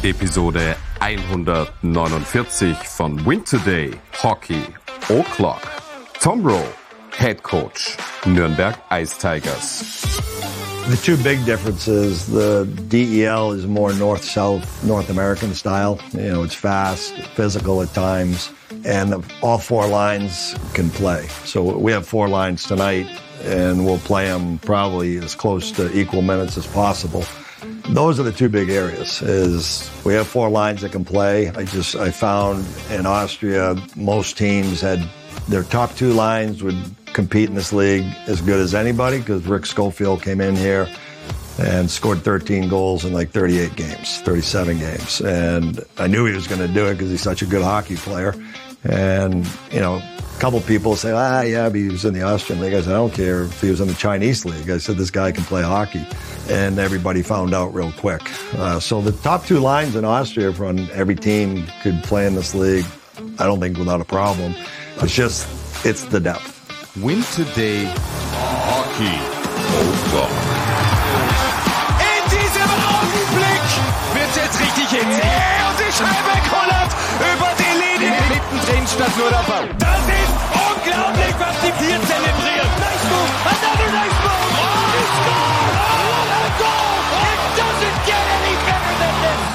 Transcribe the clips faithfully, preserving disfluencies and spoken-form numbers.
Episode hundertneunundvierzig von Win Today Hockey O'Clock. Tom Rowe, Head Coach, Nürnberg Ice Tigers. The two big differences, the D E L is more north-south, North American style. You know, it's fast, physical at times, and the, all four lines can play. So we have four lines tonight, and we'll play them probably as close to equal minutes as possible. Those are the two big areas, is we have four lines that can play. I just, I found in Austria, most teams had their top two lines would compete in this league as good as anybody, because Rick Schofield came in here and scored thirteen goals in like thirty-eight games, thirty-seven games. And I knew he was going to do it because he's such a good hockey player. And, you know, a couple people say, ah, yeah, but he was in the Austrian league. I said, I don't care if he was in the Chinese league. I said, this guy can play hockey. And everybody found out real quick. Uh, so the top two lines in Austria from every team could play in this league, I don't think without a problem. It's just, it's the depth. Win Today Hockey O'Clock. In diesem Augenblick wird jetzt richtig hitzig. Und die Scheibe kullert über die Linie. Mittendrin stand nur der Ball. Das ist unglaublich, was die vier zelebrieren. Nice move, another nice move. Oh, he scored! Oh, what a goal! It doesn't get any better than this.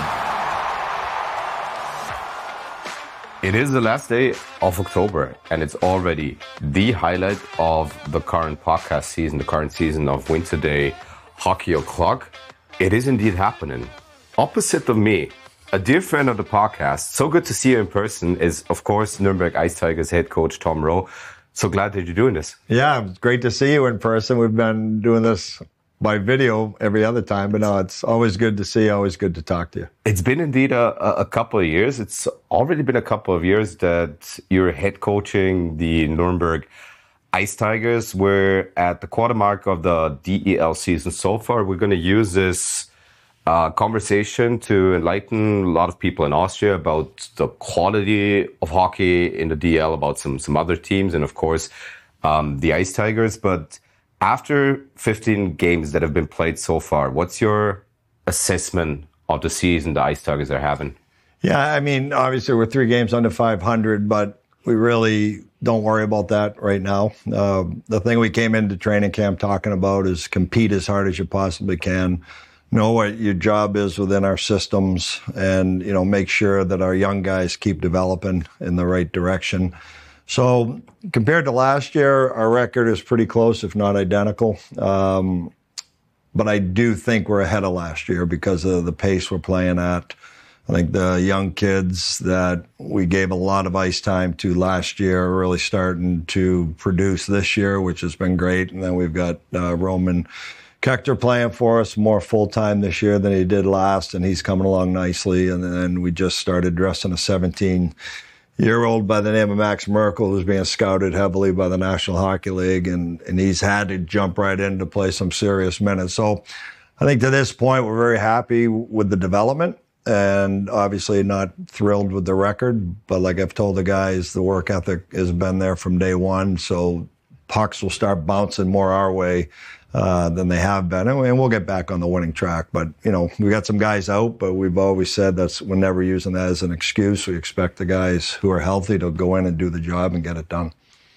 It is the last day of October, and it's already the highlight of the current podcast season, the current season of Win Today Hockey O'Clock. It is indeed happening. Opposite of me, a dear friend of the podcast, so good to see you in person, is, of course, Nürnberg Ice Tigers head coach Tom Rowe. So glad that you're doing this. Yeah, it's great to see you in person. We've been doing this by video every other time, but no, it's always good to see you, always good to talk to you. It's been indeed a, a couple of years. It's already been a couple of years that you're head coaching the Nürnberg Ice Tigers. We're at the quarter mark of the D E L season so far. We're going to use this uh, conversation to enlighten a lot of people in Austria about the quality of hockey in the D E L, about some, some other teams, and of course, um, the Ice Tigers. But after fifteen games that have been played so far, what's your assessment of the season the Ice Tigers are having? Yeah, I mean, obviously we're three games under five hundred, but we really don't worry about that right now. Uh, the thing we came into training camp talking about is compete as hard as you possibly can, know what your job is within our systems, and, you know, make sure that our young guys keep developing in the right direction. So compared to last year, our record is pretty close, if not identical. Um, but I do think we're ahead of last year because of the pace we're playing at. I think the young kids that we gave a lot of ice time to last year are really starting to produce this year, which has been great. And then we've got uh, Roman Kechter playing for us more full-time this year than he did last, and he's coming along nicely. And then we just started dressing a seventeen-year-old by the name of Max Merkel, who's being scouted heavily by the National Hockey League, and, and he's had to jump right in to play some serious minutes. So I think to this point, we're very happy with the development. And obviously not thrilled with the record, but like I've told the guys, the work ethic has been there from day one. So pucks will start bouncing more our way uh, than they have been, and we'll get back on the winning track. But you know, we got some guys out, but we've always said that's we're never using that as an excuse. We expect the guys who are healthy to go in and do the job and get it done.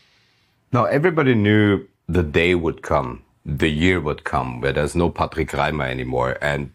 Now, everybody knew the day would come, the year would come, where there's no Patrick Reimer anymore, and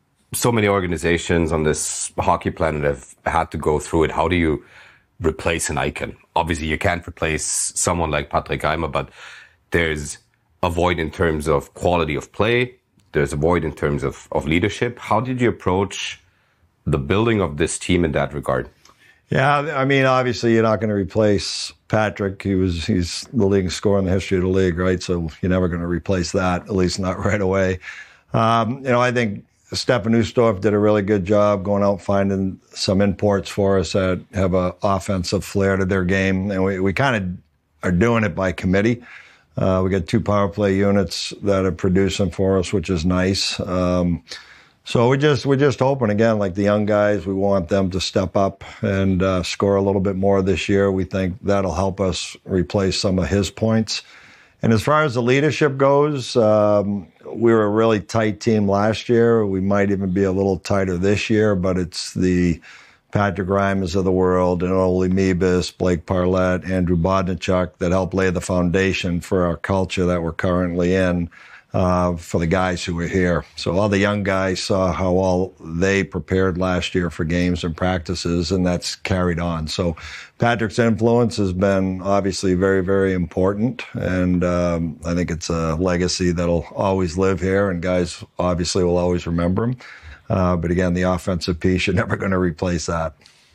so many organizations on this hockey planet have had to go through it. How do you replace an icon? Obviously, you can't replace someone like Patrick Reimer, but there's a void in terms of quality of play. There's a void in terms of, of leadership. How did you approach the building of this team in that regard? Yeah, I mean, obviously, you're not going to replace Patrick. He was he's the leading scorer in the history of the league, right? So you're never going to replace that, at least not right away. Um, you know, I think Stefan Ustorf did a really good job going out finding some imports for us that have an offensive flair to their game. And we, we kind of are doing it by committee. Uh, we got two power play units that are producing for us, which is nice. Um, so we just, we're just hoping, again, like the young guys, we want them to step up and uh, score a little bit more this year. We think that'll help us replace some of his points. And as far as the leadership goes, um, we were a really tight team last year. We might even be a little tighter this year, but it's the Patrick Reimers of the world and Ole Mebus, Blake Parlett, Andrew Bodnachuk that helped lay the foundation for our culture that we're currently in. Uh, for the guys who were here. So all the young guys saw how all they prepared last year for games and practices, and that's carried on. So Patrick's influence has been obviously very, very important, and um, I think it's a legacy that'll always live here, and guys obviously will always remember him. Uh, but again, the offensive piece, you're never going to replace that.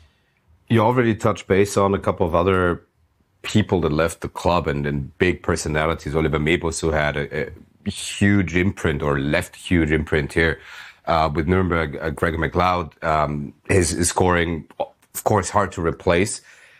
You already touched base on a couple of other people that left the club and, and big personalities. Oliver Mebus, who had a, a huge imprint or left huge imprint here uh, with Nuremberg. uh, Gregor McLeod, um, his, his scoring, of course, hard to replace.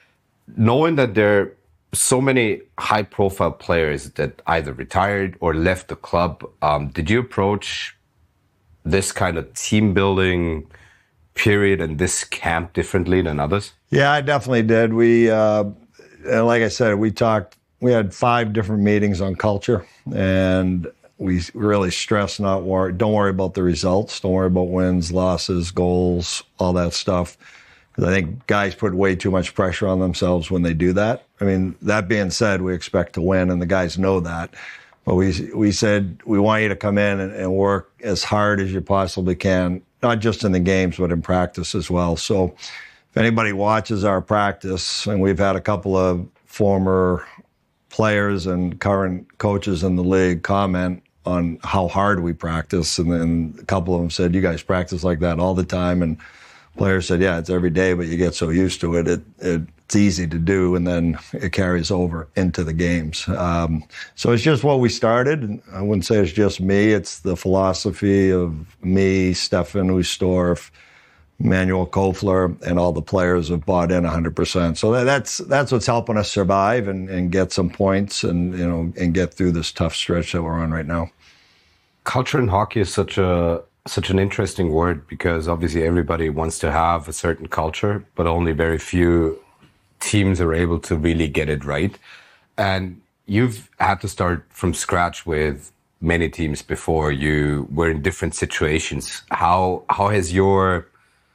Knowing that there are so many high-profile players that either retired or left the club, um, did you approach this kind of team-building period and this camp differently than others? Yeah, I definitely did. We, uh, like I said, we talked, we had five different meetings on culture, and we really stress not worry, don't worry about the results. Don't worry about wins, losses, goals, all that stuff. Because I think guys put way too much pressure on themselves when they do that. I mean, that being said, we expect to win, and the guys know that. But we we said we want you to come in and, and work as hard as you possibly can, not just in the games, but in practice as well. So if anybody watches our practice, and we've had a couple of former players and current coaches in the league comment on how hard we practice, and then a couple of them said, "You guys practice like that all the time?" And players said, "Yeah, it's every day, but you get so used to it, it, it it's easy to do, and then it carries over into the games." Um, so it's just what we started. I wouldn't say it's just me; it's the philosophy of me, Stefan Ustorf, Manuel Kofler, and all the players have bought in one hundred percent. So that, that's that's what's helping us survive and, and get some points, and you know, and get through this tough stretch that we're on right now. Culture in hockey is such a such an interesting word, because obviously everybody wants to have a certain culture, but only very few teams are able to really get it right. And you've had to start from scratch with many teams before. You were in different situations. How how has your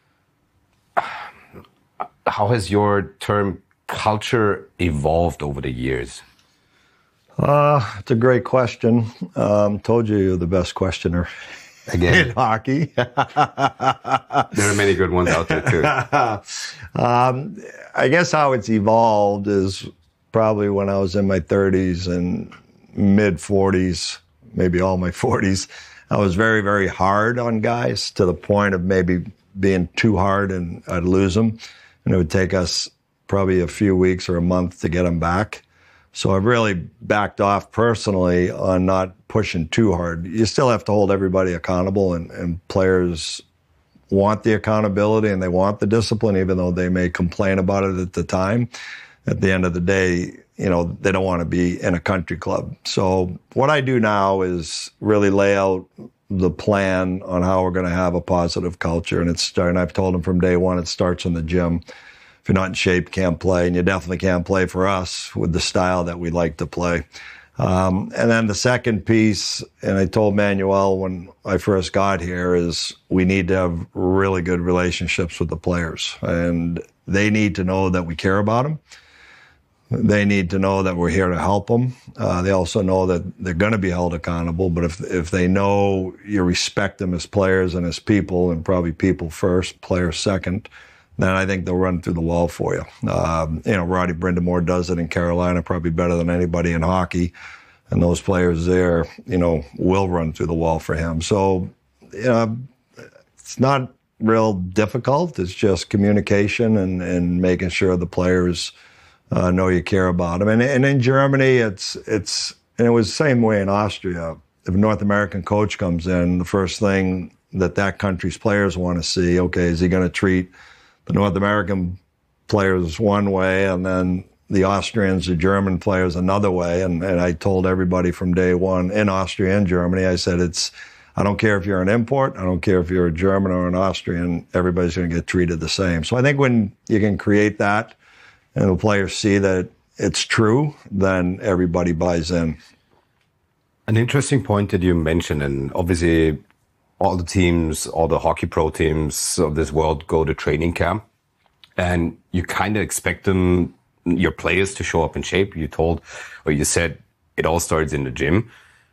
how has your term culture evolved over the years? Uh, it's a great question. Um, told you you're the best questioner Again, in hockey. There are many good ones out there too. um, I guess how it's evolved is probably when I was in my thirties and mid forties, maybe all my forties. I was very, very hard on guys, to the point of maybe being too hard and I'd lose them. And it would take us probably a few weeks or a month to get them back. So I've really backed off personally on not pushing too hard. You still have to hold everybody accountable, and, and players want the accountability and they want the discipline, even though they may complain about it at the time. At the end of the day, you know, they don't want to be in a country club. So what I do now is really lay out the plan on how we're going to have a positive culture. And it's starting, I've told them from day one, it starts in the gym. If you're not in shape, you can't play, and you definitely can't play for us with the style that we like to play. Um, and then the second piece, and I told Manuel when I first got here, is we need to have really good relationships with the players. And they need to know that we care about them. They need to know that we're here to help them. Uh, they also know that they're going to be held accountable. But if if they know you respect them as players and as people, and probably people first, players second, then I think they'll run through the wall for you. Um, you know, Roddy Brindamore does it in Carolina probably better than anybody in hockey. And those players there, you know, will run through the wall for him. So, you know, it's not real difficult. It's just communication and, and making sure the players uh, know you care about them. And, and in Germany, it's, it's, and it was the same way in Austria. If a North American coach comes in, the first thing that that country's players want to see, okay, is he going to treat the North American players one way, and then the Austrians, the German players another way. And, and I told everybody from day one in Austria and Germany, I said, it's, I don't care if you're an import, I don't care if you're a German or an Austrian, everybody's going to get treated the same. So I think when you can create that and the players see that it's true, then everybody buys in. An interesting point that you mentioned, and obviously all the teams, all the hockey pro teams of this world go to training camp, and you kind of expect them, your players, to show up in shape. You told, or you said, it all starts in the gym.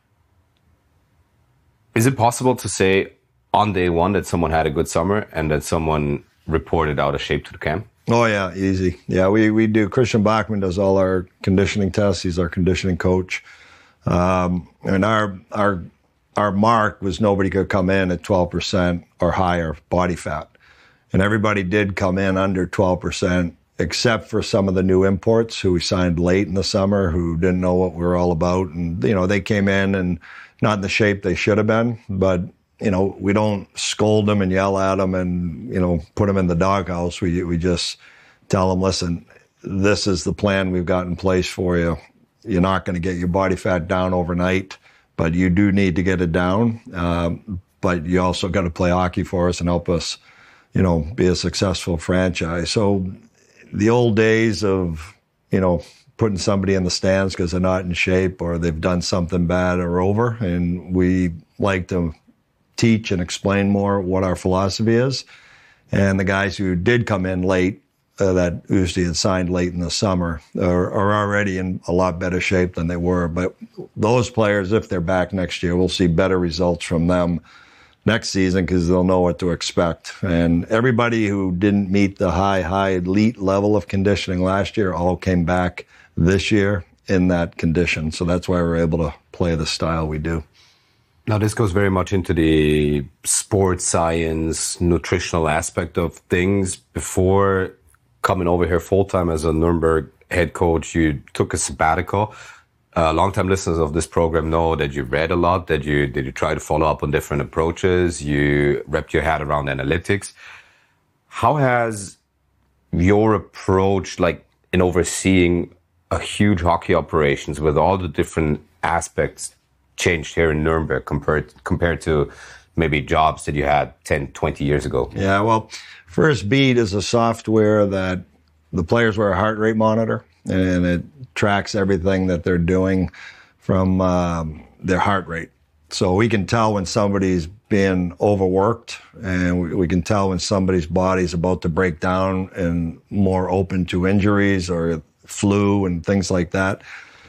Is it possible to say on day one that someone had a good summer and that someone reported out of shape to the camp? Oh, yeah, easy. Yeah, we, we do. Christian Bachman does all our conditioning tests. He's our conditioning coach. Um, and our our our mark was nobody could come in at twelve percent or higher body fat. And everybody did come in under twelve percent, except for some of the new imports who we signed late in the summer who didn't know what we were all about. And, you know, they came in and not in the shape they should have been. But, you know, we don't scold them and yell at them and, you know, put them in the doghouse. We, we just tell them, listen, this is the plan we've got in place for you. You're not going to get your body fat down overnight, but you do need to get it down. Um, but you also got to play hockey for us and help us, you know, be a successful franchise. So the old days of, you know, putting somebody in the stands because they're not in shape or they've done something bad are over. And we like to teach and explain more what our philosophy is. And the guys who did come in late, Uh, that Usti had signed late in the summer are, are already in a lot better shape than they were. But those players, if they're back next year, we'll see better results from them next season because they'll know what to expect. And everybody who didn't meet the high, high elite level of conditioning last year all came back this year in that condition. So that's why we're able to play the style we do. Now, this goes very much into the sports science, nutritional aspect of things. Before coming over here full-time as a Nuremberg head coach, you took a sabbatical. Uh, long-time listeners of this program know that you read a lot, that you did you try to follow up on different approaches, you wrapped your head around analytics. How has your approach, like in overseeing a huge hockey operations with all the different aspects, changed here in Nuremberg compared compared to maybe jobs that you had ten, twenty years ago? Yeah, well, First Beat is a software that the players wear a heart rate monitor, and it tracks everything that they're doing from um, their heart rate. So we can tell when somebody's being overworked, and we, we can tell when somebody's body's about to break down and more open to injuries or flu and things like that.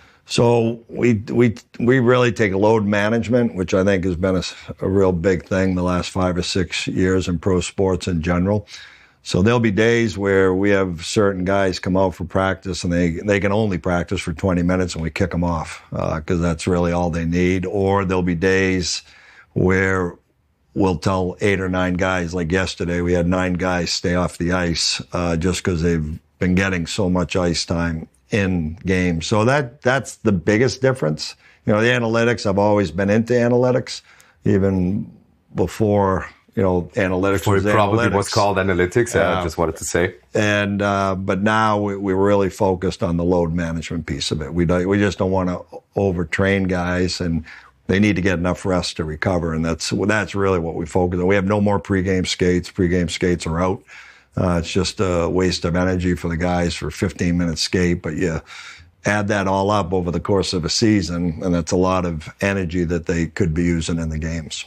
So we we we really take load management, which I think has been a, a real big thing the last five or six years in pro sports in general. So there'll be days where we have certain guys come out for practice and they they can only practice for twenty minutes and we kick them off because uh, that's really all they need. Or there'll be days where we'll tell eight or nine guys, like yesterday, we had nine guys stay off the ice uh, just because they've been getting so much ice time in games. So that that's the biggest difference. You know, the analytics, I've always been into analytics, even before, you know, analytics before was it probably analytics. was called analytics, uh, I just wanted to say. And, uh, but now we, we're really focused on the load management piece of it. We don't, we just don't want to overtrain guys, and they need to get enough rest to recover. And that's, that's really what we focus on. We have no more pregame skates. Pregame skates are out. Uh, it's just a waste of energy for the guys for a fifteen minute skate, but you add that all up over the course of a season, and that's a lot of energy that they could be using in the games.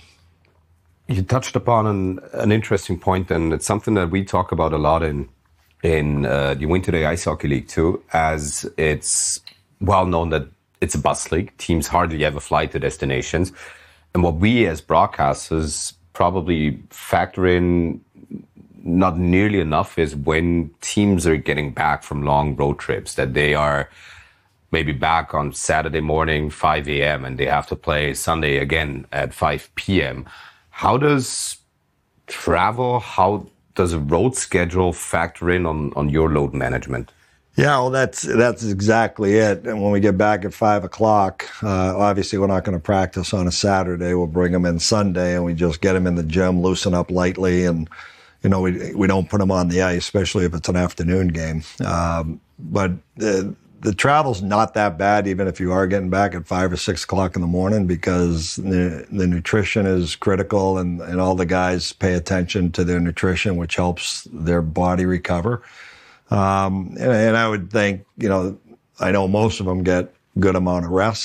You touched upon an, an interesting point, and it's something that we talk about a lot in in uh, the Winter Day Ice Hockey League too, as it's well known that it's a bus league. Teams hardly ever fly to destinations. And what we as broadcasters probably factor in not nearly enough is when teams are getting back from long road trips, that they are maybe back on Saturday morning, five a.m., and they have to play Sunday again at five p.m. How does travel, how does a road schedule factor in on, on your load management? Yeah, well, that's that's exactly it. And when we get back at five o'clock, uh, obviously we're not going to practice on a Saturday. We'll bring them in Sunday, and we just get them in the gym, loosen up lightly, and you know we we don't put them on the ice, especially if it's an afternoon game. Um, but the, the travel's not that bad, even if you are getting back at five or six o'clock in the morning, because the, the nutrition is critical, and, and all the guys pay attention to their nutrition, which helps their body recover. Um, and, and I would think, you know, I know most of them get good amount of rest,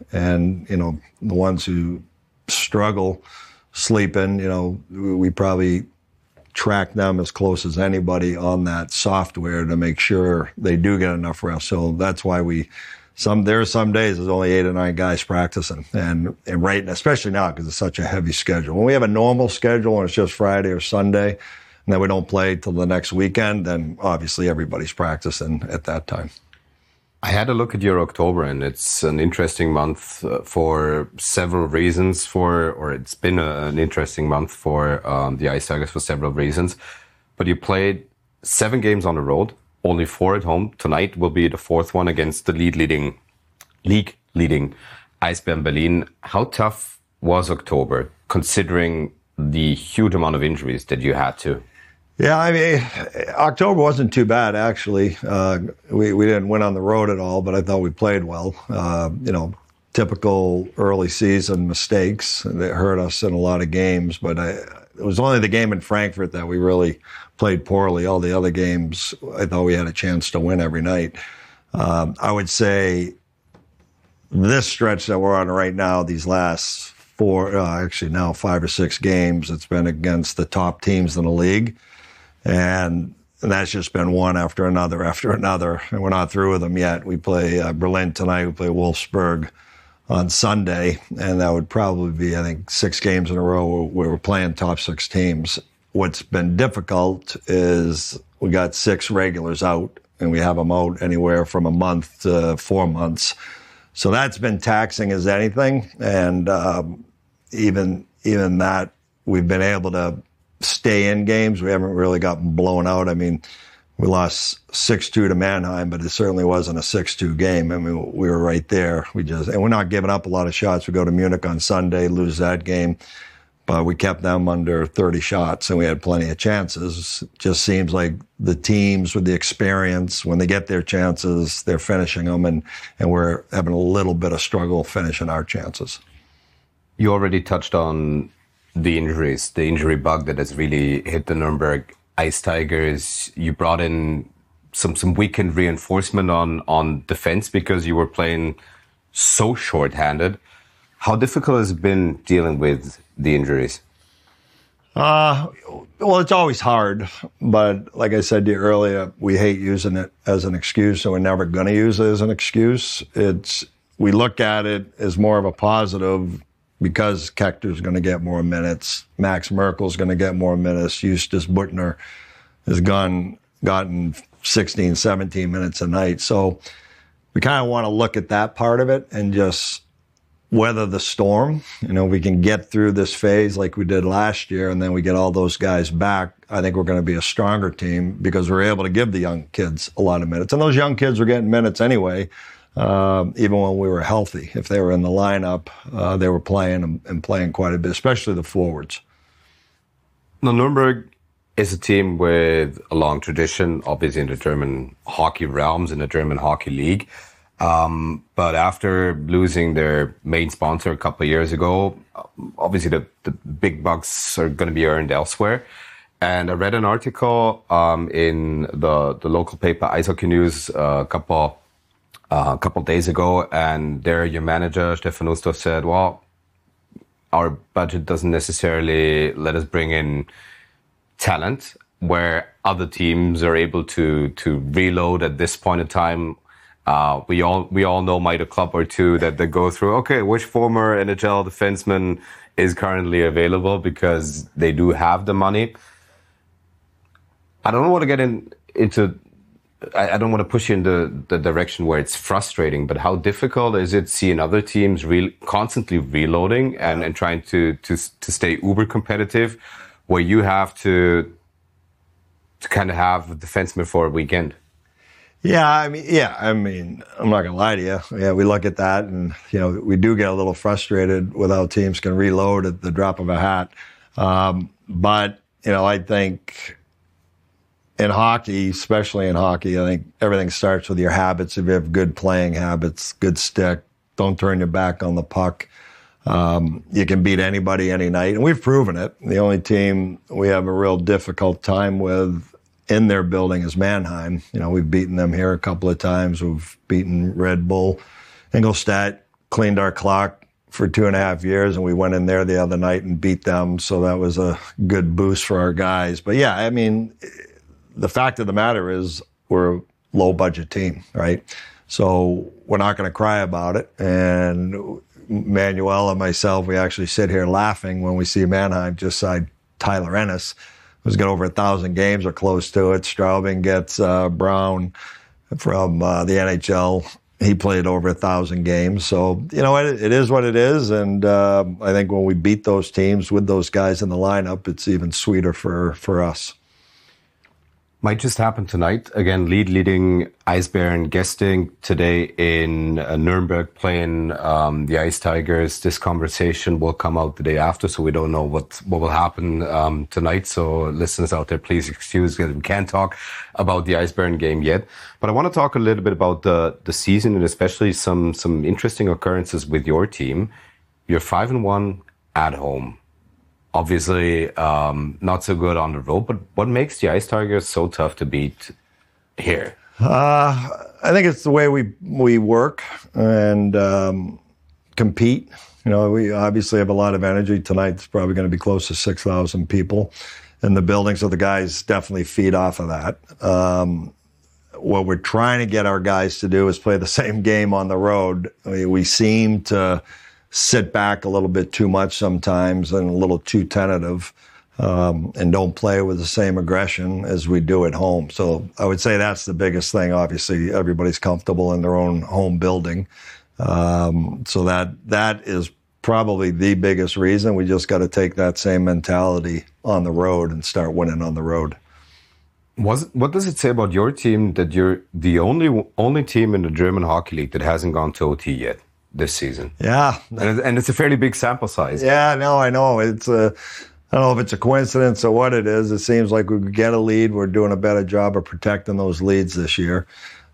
And, you know, the ones who struggle sleeping, you know, we probably track them as close as anybody on that software to make sure they do get enough rest. So that's why we, some, there are some days there's only eight or nine guys practicing, and, and right, especially now because it's such a heavy schedule. When we have a normal schedule and it's just Friday or Sunday, and then we don't play till the next weekend, then obviously everybody's practicing at that time. I had a look at your October, and it's an interesting month uh, for several reasons. For, or it's been a, an interesting month for um, the Ice Tigers for several reasons. But you played seven games on the road, only four at home. Tonight will be the fourth one against the lead leading, league leading Eisbären Berlin. How tough was October, considering the huge amount of injuries that you had to? Yeah, I mean, October wasn't too bad, actually. Uh, we, we didn't win on the road at all, but I thought we played well. Uh, you know, typical early season mistakes that hurt us in a lot of games, but I, it was only the game in Frankfurt that we really played poorly. All the other games, I thought we had a chance to win every night. Um, I would say this stretch that we're on right now, these last four, uh, actually now five or six games, it's been against the top teams in the league. And that's just been one after another after another. And we're not through with them yet. We play uh, Berlin tonight. We play Wolfsburg on Sunday. And that would probably be, I think, six games in a row where we're playing top six teams. What's been difficult is we got six regulars out, and we have them out anywhere from a month to four months. So that's been taxing as anything. And um, even even that, we've been able to stay in games. We haven't really gotten blown out. I mean, we lost six two to Mannheim, but it certainly wasn't a six two game. I mean, we were right there. We just, and we're not giving up a lot of shots. We go to Munich on Sunday, lose that game, but we kept them under thirty shots, and we had plenty of chances. It just seems like the teams with the experience, when they get their chances, they're finishing them, and, and we're having a little bit of struggle finishing our chances. You already touched on the injuries, the injury bug that has really hit the Nuremberg Ice Tigers. You brought in some some weekend reinforcement on on defense because you were playing so short-handed. How difficult has it been dealing with the injuries? Uh, well, it's always hard, but like I said to you earlier, we hate using it as an excuse, so we're never going to use it as an excuse. It's, we look at it as more of a positive, because Kekter's going to get more minutes, Max Merkel's going to get more minutes, Justus Buttner has gone, gotten sixteen, seventeen minutes a night. So we kind of want to look at that part of it and just weather the storm. You know, we can get through this phase like we did last year, and then we get all those guys back. I think we're going to be a stronger team because we're able to give the young kids a lot of minutes. And those young kids were getting minutes anyway. Um, even when we were healthy. If they were in the lineup, uh, they were playing and, and playing quite a bit, especially the forwards. Now, Nuremberg is a team with a long tradition, obviously in the German hockey realms, in the German hockey league. Um, but after losing their main sponsor a couple of years ago, obviously the, the big bucks are going to be earned elsewhere. And I read an article um, in the, the local paper, Ice Hockey News, uh, a couple Uh, a couple of days ago, and there your manager, Stefan Ustorf, said, well, our budget doesn't necessarily let us bring in talent where other teams are able to to reload at this point in time. Uh, we all we all know might a club or two that they go through, okay, which former N H L defenseman is currently available, because they do have the money. I don't want to get in, into I don't want to push you in the, the direction where it's frustrating, but how difficult is it seeing other teams re- constantly reloading and, and trying to, to to stay uber competitive, where you have to to kind of have a defenseman for a weekend? Yeah, I mean, yeah, I mean, I'm not going to lie to you. Yeah, we look at that, and, you know, we do get a little frustrated with how teams can reload at the drop of a hat. Um, but, you know, I think in hockey, especially in hockey, I think everything starts with your habits. If you have good playing habits, good stick, don't turn your back on the puck, um, you can beat anybody any night. And we've proven it. The only team we have a real difficult time with in their building is Mannheim. You know, we've beaten them here a couple of times. We've beaten Red Bull. Ingolstadt cleaned our clock for two and a half years, and we went in there the other night and beat them. So that was a good boost for our guys. But yeah, I mean, the fact of the matter is we're a low budget team, right? So we're not going to cry about it. And Manuel and myself, we actually sit here laughing when we see Mannheim just signed Tyler Ennis, who's got over a thousand games or close to it. Straubing gets uh, Brown from uh, the N H L. He played over a thousand games. So, you know, it, it is what it is. And uh, I think when we beat those teams with those guys in the lineup, it's even sweeter for, for us. Might just happen tonight. Again, lead leading Eisbären guesting today in uh, Nuremberg, playing um, the Ice Tigers. This conversation will come out the day after, so we don't know what, what will happen um, tonight. So listeners out there, please excuse that we can't talk about the Eisbären game yet. But I want to talk a little bit about the, the season and especially some, some interesting occurrences with your team. You're five and one at home. Obviously, um, not so good on the road, but what makes the Ice Tigers so tough to beat here? Uh, I think it's the way we we work and um, compete. You know, we obviously have a lot of energy. Tonight's probably going to be close to six thousand people in the building, so the guys definitely feed off of that. Um, what we're trying to get our guys to do is play the same game on the road. We, we seem to sit back a little bit too much sometimes and a little too tentative, um, and don't play with the same aggression as we do at home. So I would say that's the biggest thing. Obviously, everybody's comfortable in their own home building. Um, so that that is probably the biggest reason. We just got to take that same mentality on the road and start winning on the road. Was, what does it say about your team that you're the only only team in the German Hockey League that hasn't gone to O T yet this season? Yeah. And, and it's a fairly big sample size. Yeah, no, I know. It's a, I don't know if it's a coincidence or what it is. It seems like we get a lead. We're doing a better job of protecting those leads this year.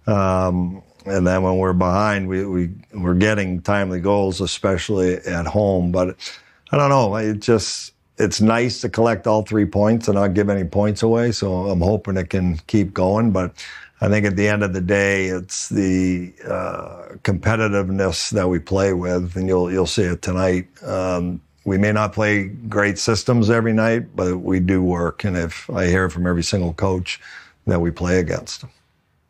Um, and then when we're behind, we, we, we're getting timely goals, especially at home. But I don't know. It just, it's nice to collect all three points and not give any points away. So I'm hoping it can keep going. But I think at the end of the day, it's the uh, competitiveness that we play with, and you'll you'll see it tonight. Um, we may not play great systems every night, but we do work. And if I hear from every single coach that we play against them.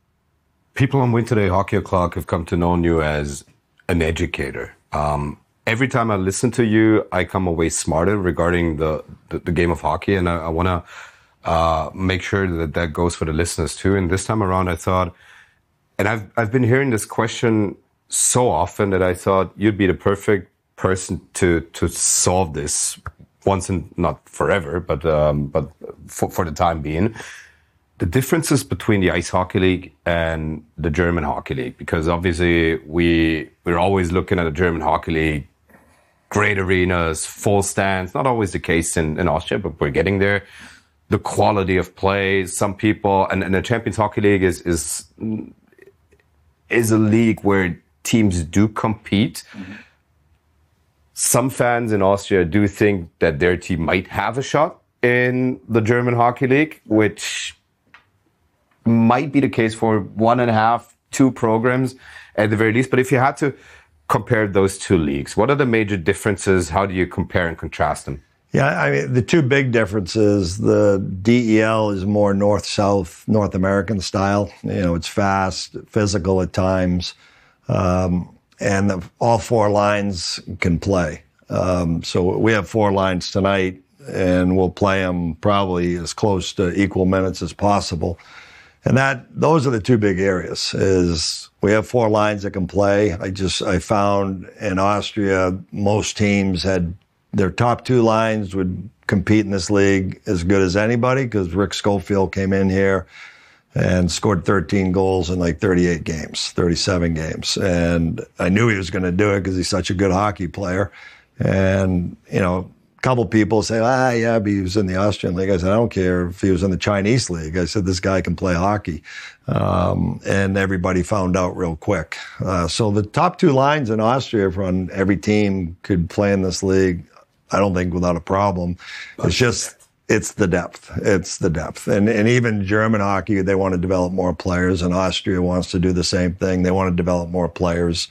People on Win Today Hockey O'Clock have come to know you as an educator. Um, every time I listen to you, I come away smarter regarding the, the, the game of hockey, and I, I want to Uh, make sure that that goes for the listeners too. And this time around, I thought, and I've I've been hearing this question so often that I thought you'd be the perfect person to to solve this once and not forever, but um, but for, for the time being. The differences between the Ice Hockey League and the German Hockey League, because obviously we we're always looking at the German Hockey League, great arenas, full stands. Not always the case in, in Austria, but we're getting there. The quality of play, some people, and, and the Champions Hockey League is is is a league where teams do compete. Mm-hmm. Some fans in Austria do think that their team might have a shot in the German Hockey League, which might be the case for one and a half, two programs at the very least. But if you had to compare those two leagues, what are the major differences? How do you compare and contrast them? Yeah, I mean, the two big differences, the D E L is more north-south, North American style. You know, it's fast, physical at times, um, and the, all four lines can play. Um, so we have four lines tonight, and we'll play them probably as close to equal minutes as possible. And that those are the two big areas, is we have four lines that can play. I just, I found in Austria, most teams had their top two lines would compete in this league as good as anybody, because Rick Schofield came in here and scored thirteen goals in like thirty-eight games, thirty-seven games. And I knew he was going to do it because he's such a good hockey player. And, you know, a couple people say, ah, yeah, but he was in the Austrian league. I said, I don't care if he was in the Chinese league. I said, this guy can play hockey. Um, and everybody found out real quick. Uh, so the top two lines in Austria from every team could play in this league, I don't think without a problem. It's just, it's the depth. It's the depth. And and even German hockey, they want to develop more players, and Austria wants to do the same thing. They want to develop more players.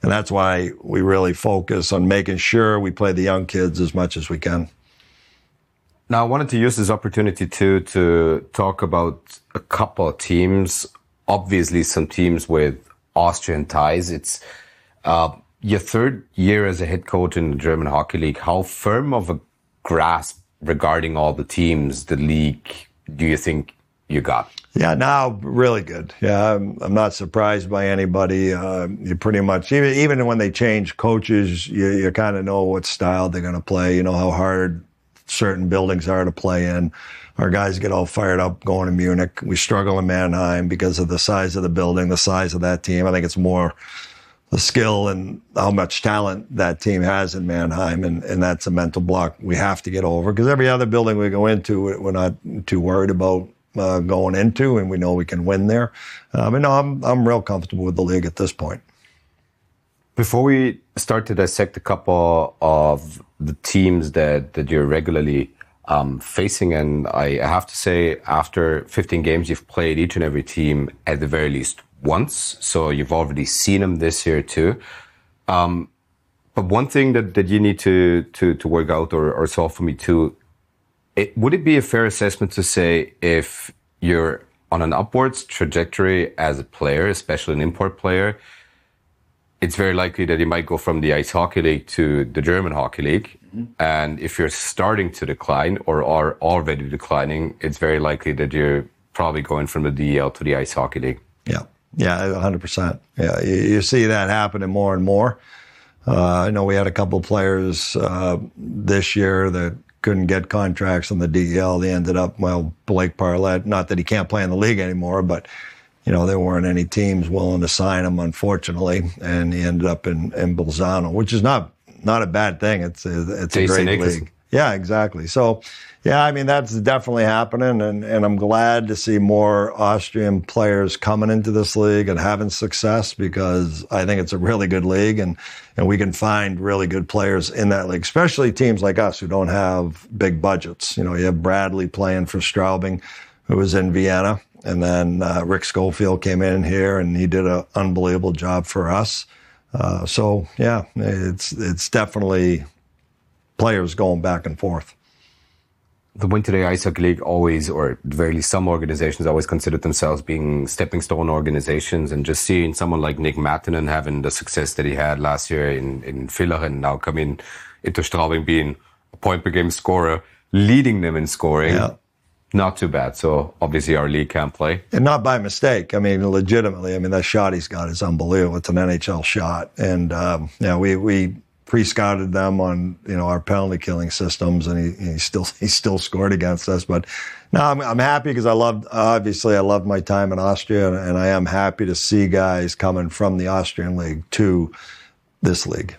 And that's why we really focus on making sure we play the young kids as much as we can. Now, I wanted to use this opportunity too to talk about a couple of teams. Obviously, some teams with Austrian ties. It's uh, your third year as a head coach in the German Hockey League. How firm of a grasp regarding all the teams, the league, do you think you got? Yeah, now really good. Yeah, I'm, I'm not surprised by anybody. Uh, you pretty much, even even when they change coaches, you, you kind of know what style they're going to play. You know how hard certain buildings are to play in. Our guys get all fired up going to Munich. We struggle in Mannheim because of the size of the building, the size of that team. I think it's more the skill and how much talent that team has in Mannheim, and, and that's a mental block we have to get over, because every other building we go into, we're not too worried about uh, going into, and we know we can win there. Um, and no, I'm, I'm real comfortable with the league at this point. Before we start to dissect a couple of the teams that, that you're regularly um, facing, and I have to say, after fifteen games, you've played each and every team at the very least once, so you've already seen them this year too. Um, but one thing that, that you need to, to, to work out or, or solve for me too, it, would it be a fair assessment to say if you're on an upwards trajectory as a player, especially an import player, it's very likely that you might go from the Ice Hockey League to the German Hockey League. Mm-hmm. And if you're starting to decline or are already declining, it's very likely that you're probably going from the D E L to the Ice Hockey League. Yeah. Yeah, one hundred percent. Yeah, you, you see that happening more and more. Uh, I know we had a couple of players uh, this year that couldn't get contracts on the D E L. They ended up, well, Blake Parlett, not that he can't play in the league anymore, but, you know, there weren't any teams willing to sign him, unfortunately, and he ended up in, in Bolzano, which is not not a bad thing. It's a, it's a Jason great Nicholson. league. Yeah, exactly. So, yeah, I mean, that's definitely happening, and, and I'm glad to see more Austrian players coming into this league and having success, because I think it's a really good league, and, and we can find really good players in that league, especially teams like us who don't have big budgets. You know, you have Bradley playing for Straubing, who was in Vienna, and then uh, Rick Schofield came in here, and he did an unbelievable job for us. Uh, so, yeah, it's it's definitely players going back and forth. The Winter Day Ice Hockey League always, or at the very least some organizations, always considered themselves being stepping stone organizations, and just seeing someone like Nick Mattinen having the success that he had last year in, in Villach, now coming into Straubing, being a point per game scorer, leading them in scoring. Yeah. Not too bad. So obviously our league can play. And not by mistake. I mean, legitimately. I mean, that shot he's got is unbelievable. It's an N H L shot. And, um, yeah, we, we pre-scouted them on, you know, our penalty killing systems, and he, he still, he still scored against us. But no, I'm, I'm happy because I loved, obviously I loved my time in Austria, and, and I am happy to see guys coming from the Austrian league to this league.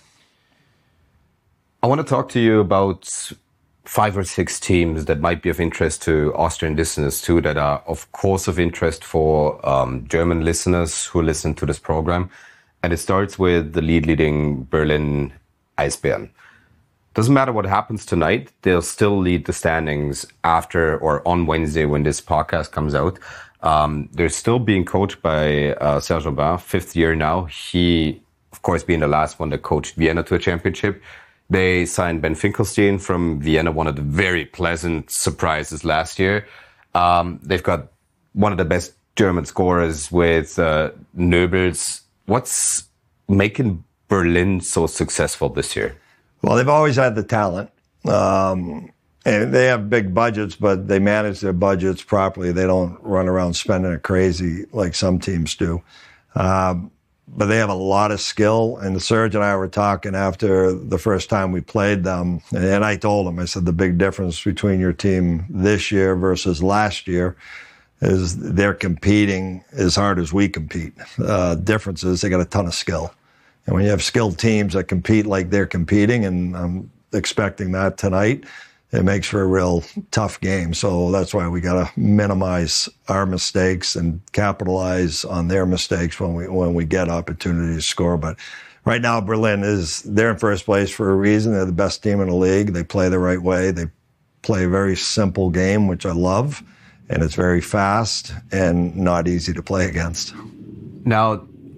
I want to talk to you about five or six teams that might be of interest to Austrian listeners too, that are of course of interest for um, German listeners who listen to this program. And it starts with the lead leading Berlin Eisbären. Doesn't matter what happens tonight, they'll still lead the standings after or on Wednesday when this podcast comes out. Um, they're still being coached by uh, Serge Aubin, fifth year now. He, of course, being the last one that coached Vienna to a championship. They signed Ben Finkelstein from Vienna, one of the very pleasant surprises last year. Um, they've got one of the best German scorers with uh, Nöbels. What's making Berlin so successful this year? Well, they've always had the talent. Um, and they have big budgets, but they manage their budgets properly. They don't run around spending it crazy like some teams do. Um, But they have a lot of skill, and Serge and I were talking after the first time we played them, and I told him, I said, the big difference between your team this year versus last year is they're competing as hard as we compete. Uh, difference is they got a ton of skill. And when you have skilled teams that compete like they're competing, and I'm expecting that tonight, it makes for a real tough game. So that's why we got to minimize our mistakes and capitalize on their mistakes when we when we get opportunity to score. But right now, Berlin is they're in first place for a reason. They're the best team in the league. They play the right way. They play a very simple game, which I love, and it's very fast and not easy to play against. Now,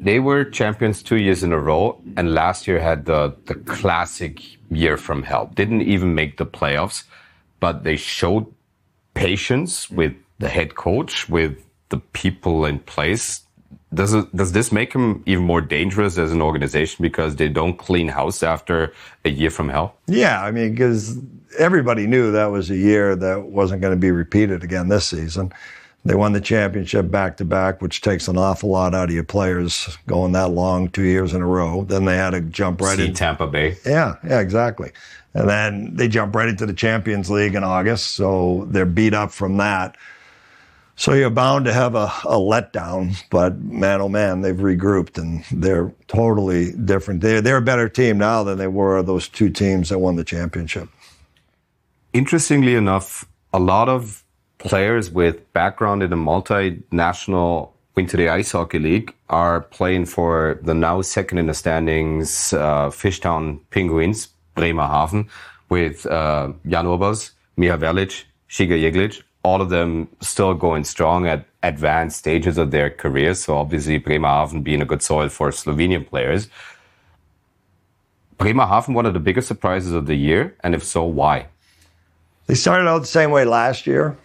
they were champions two years in a row, and last year had the, the classic year from hell. Didn't even make the playoffs, but they showed patience with the head coach, with the people in place. Does it, does this make them even more dangerous as an organization because they don't clean house after a year from hell? Yeah, I mean, because everybody knew that was a year that wasn't going to be repeated again this season. They won the championship back-to-back, which takes an awful lot out of your players going that long, two years in a row. Then they had to jump right See in. Tampa Bay. Yeah, yeah, exactly. And then they jump right into the Champions League in August, so they're beat up from that. So you're bound to have a, a letdown, but man, oh man, they've regrouped and they're totally different. They're, they're a better team now than they were those two teams that won the championship. Interestingly enough, a lot of players with background in the multinational Winter Ice Hockey League are playing for the now second in the standings uh, Fishtown Penguins, Bremerhaven, with uh, Jan Urbas, Miha Verlic, Shiga Jeglic, all of them still going strong at advanced stages of their careers. So obviously Bremerhaven being a good soil for Slovenian players. Bremerhaven, one of the biggest surprises of the year, and if so, why? They started out the same way last year.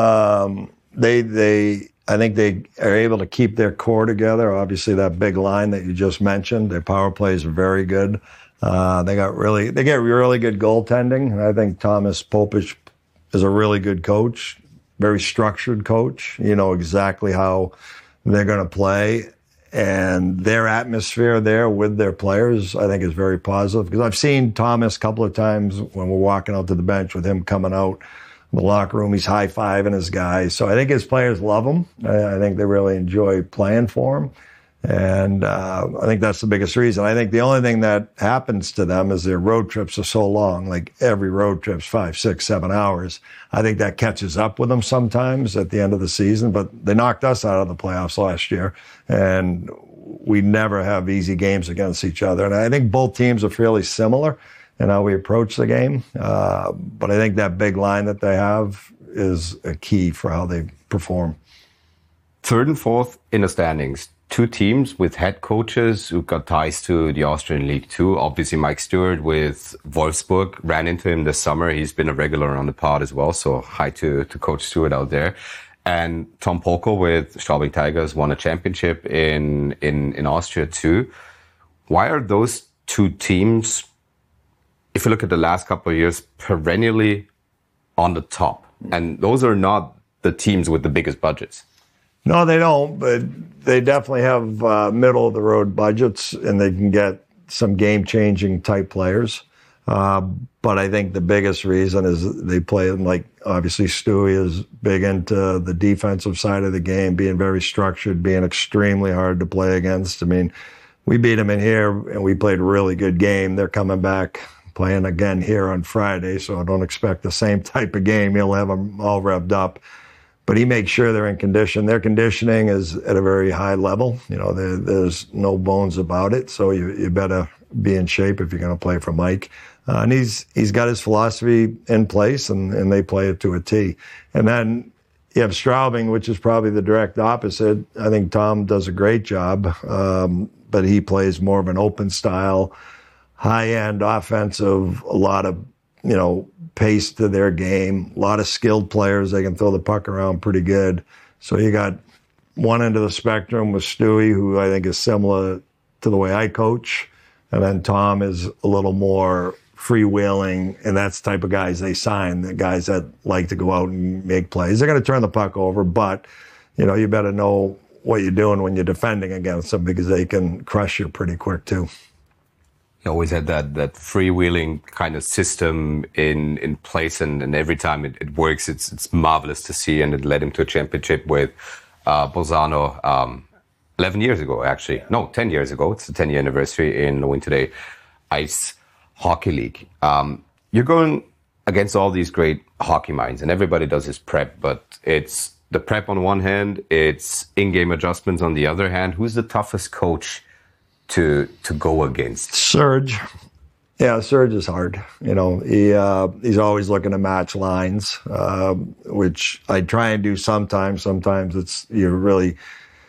Um, they, they, I think they are able to keep their core together. Obviously, that big line that you just mentioned, their power plays are very good. Uh, they got really, they get really good goaltending. And I think Thomas Popic is a really good coach, very structured coach. You know exactly how they're going to play. And their atmosphere there with their players, I think, is very positive. Because I've seen Thomas a couple of times when we're walking out to the bench with him coming out in the locker room. He's high-fiving his guys. So I think his players love him. I think they really enjoy playing for him. And uh, I think that's the biggest reason. I think the only thing that happens to them is their road trips are so long. Like every road trip's five, six, seven hours. I think that catches up with them sometimes at the end of the season. But they knocked us out of the playoffs last year, and we never have easy games against each other. And I think both teams are fairly similar in how we approach the game. Uh, but I think that big line that they have is a key for how they perform. Third and fourth in the standings. Two teams with head coaches who got ties to the Austrian League Two. Obviously, Mike Stewart with Wolfsburg, ran into him this summer. He's been a regular on the pod as well. So hi to, to Coach Stewart out there. And Tom Polko with Straubing Tigers won a championship in, in, in Austria too. Why are those two teams, if you look at the last couple of years, perennially on the top? And those are not the teams with the biggest budgets. No, they don't, but they definitely have uh, middle-of-the-road budgets, and they can get some game-changing type players. Uh, but I think the biggest reason is they play, like, obviously Stewie is big into the defensive side of the game, being very structured, being extremely hard to play against. I mean, we beat them in here, and we played a really good game. They're coming back, playing again here on Friday, so I don't expect the same type of game. He'll have them all revved up. But he makes sure they're in condition. Their conditioning is at a very high level. You know, there, there's no bones about it. So you, you better be in shape if you're going to play for Mike. Uh, and he's he's got his philosophy in place, and, and they play it to a T. And then you have Straubing, which is probably the direct opposite. I think Tom does a great job, um, but he plays more of an open style, high-end offensive, a lot of, you know, pace to their game, a lot of skilled players. They can throw the puck around pretty good. So you got one end of the spectrum with Stewie, who I think is similar to the way I coach. And then Tom is a little more freewheeling, and that's the type of guys they sign, the guys that like to go out and make plays. They're going to turn the puck over, but, you know, you better know what you're doing when you're defending against them, because they can crush you pretty quick too. He always had that that freewheeling kind of system in in place, and, and every time it, it works, it's it's marvelous to see, and it led him to a championship with uh, Bolzano um, eleven years ago, actually. Yeah. No, ten years ago. It's the ten-year anniversary in the Winter Ice Hockey League. Um, you're going against all these great hockey minds, and everybody does his prep, but it's the prep on one hand, it's in-game adjustments on the other hand. Who's the toughest coach to to go against? Serge. Yeah, Serge is hard. You know, he uh, he's always looking to match lines, uh, which I try and do sometimes. Sometimes it's, you really,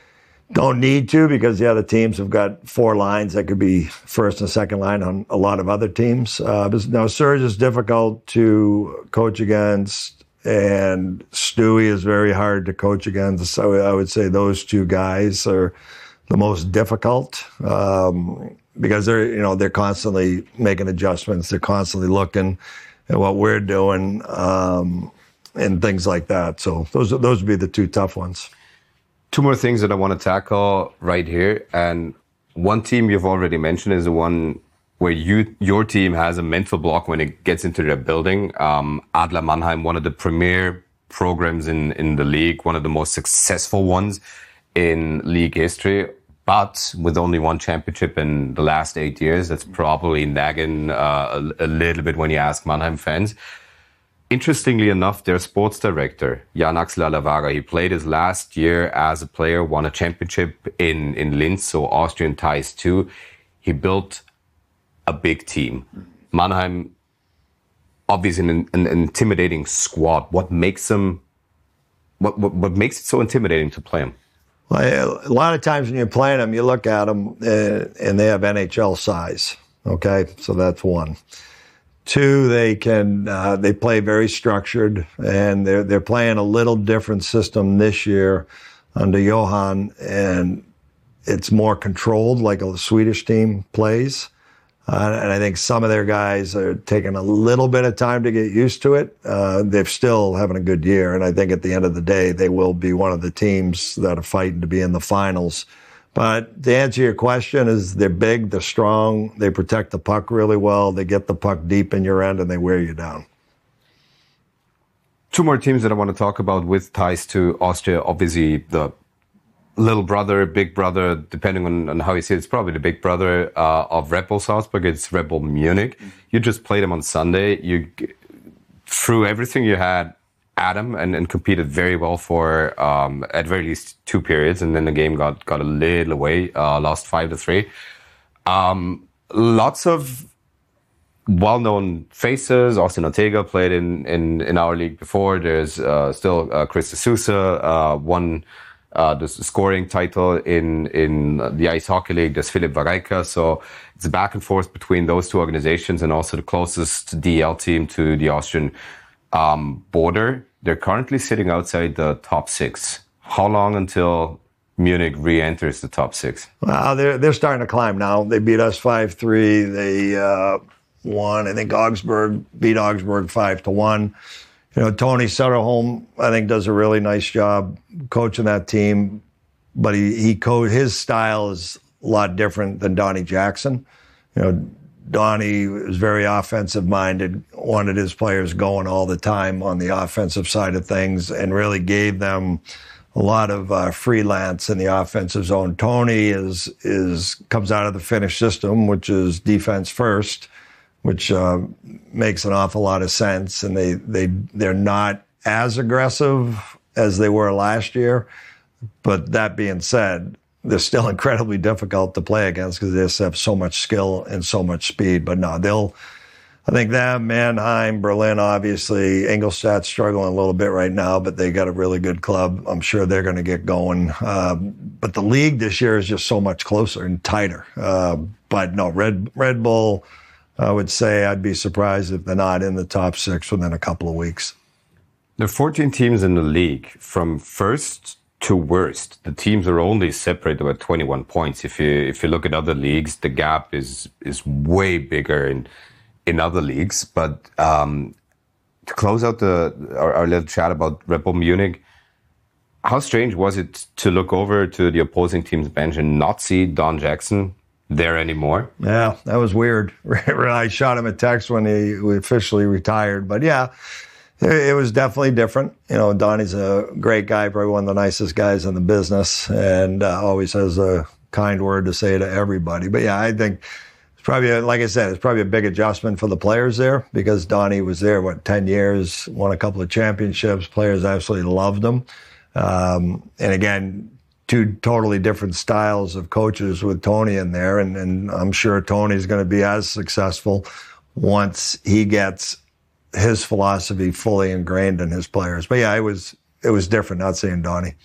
don't need to because the other teams have got four lines that could be first and second line on a lot of other teams. Uh, but now, Serge is difficult to coach against, and Stewie is very hard to coach against. So I would say those two guys are the most difficult um, because they're, you know, they're constantly making adjustments. They're constantly looking at what we're doing um, and things like that. So those those would be the two tough ones. Two more things that I want to tackle right here. And one team you've already mentioned is the one where you your team has a mental block when it gets into their building. Um, Adler Mannheim, one of the premier programs in, in the league, one of the most successful ones in league history, but with only one championship in the last eight years. That's probably nagging uh, a, a little bit when you ask Mannheim fans. Interestingly enough, their sports director, Jan-Axel Alavara, he played his last year as a player, won a championship in, in Linz, so Austrian ties too. He built a big team. Mannheim, obviously an, an intimidating squad. What makes them, what, what, what makes it so intimidating to play them? Well, a lot of times when you're playing them, you look at them uh, and they have N H L size. Okay, so that's one. Two, they can uh, they play very structured, and they're they're playing a little different system this year under Johan, and it's more controlled, like a Swedish team plays. Uh, and I think some of their guys are taking a little bit of time to get used to it. Uh, they're still having a good year, and I think at the end of the day, they will be one of the teams that are fighting to be in the finals. But to answer your question, is they're big, they're strong, they protect the puck really well, they get the puck deep in your end, and they wear you down. Two more teams that I want to talk about with ties to Austria. Obviously, the little brother, big brother, depending on, on how you see it, it's probably the big brother uh, of Red Bull Salzburg. It's Red Bull Munich. Mm-hmm. You just played them on Sunday. You threw everything you had at them and, and competed very well for um, at very least two periods, and then the game got got a little away, uh, lost five to three. Um, lots of well-known faces. Austin Ortega played in in, in our league before. There's uh, still uh, Chris de Sousa uh, won uh, the scoring title in in the Ice Hockey League. There's Philip Varejka. So it's a back and forth between those two organizations, and also the closest D L team to the Austrian Um, border. They're currently sitting outside the top six. How long until Munich re-enters the top six? Well, they're they're starting to climb now. They beat us five three. They uh, won. I think Augsburg beat Augsburg five to one. You know, Tony Sutterholm, I think, does a really nice job coaching that team. But he he co- his style is a lot different than Donnie Jackson. You know, Donnie was very offensive-minded, wanted his players going all the time on the offensive side of things, and really gave them a lot of uh, freelance in the offensive zone. Tony is is comes out of the Finnish system, which is defense first, which uh, makes an awful lot of sense. And they they they're not as aggressive as they were last year. But that being said, they're still incredibly difficult to play against because they just have so much skill and so much speed. But no, they'll, I think them, Mannheim, Berlin, obviously. Ingolstadt's struggling a little bit right now, but they got a really good club. I'm sure they're going to get going. Um, but the league this year is just so much closer and tighter. Uh, but no, Red, Red Bull, I would say I'd be surprised if they're not in the top six within a couple of weeks. There are fourteen teams in the league from first to worst. The teams are only separated by twenty-one points. If you if you look at other leagues, the gap is is way bigger in in other leagues. But um, to close out the our, our little chat about Red Bull Munich, how strange was it to look over to the opposing team's bench and not see Don Jackson there anymore? Yeah, that was weird. I shot him a text when he officially retired. But yeah, it was definitely different. You know, Donnie's a great guy, probably one of the nicest guys in the business, and uh, always has a kind word to say to everybody. But yeah, I think it's probably, a, like I said, it's probably a big adjustment for the players there because Donnie was there, what, ten years, won a couple of championships. Players absolutely loved him. Um, and again, two totally different styles of coaches with Tony in there, and, and I'm sure Tony's going to be as successful once he gets his philosophy fully ingrained in his players. But yeah, it was it was different not seeing Donnie.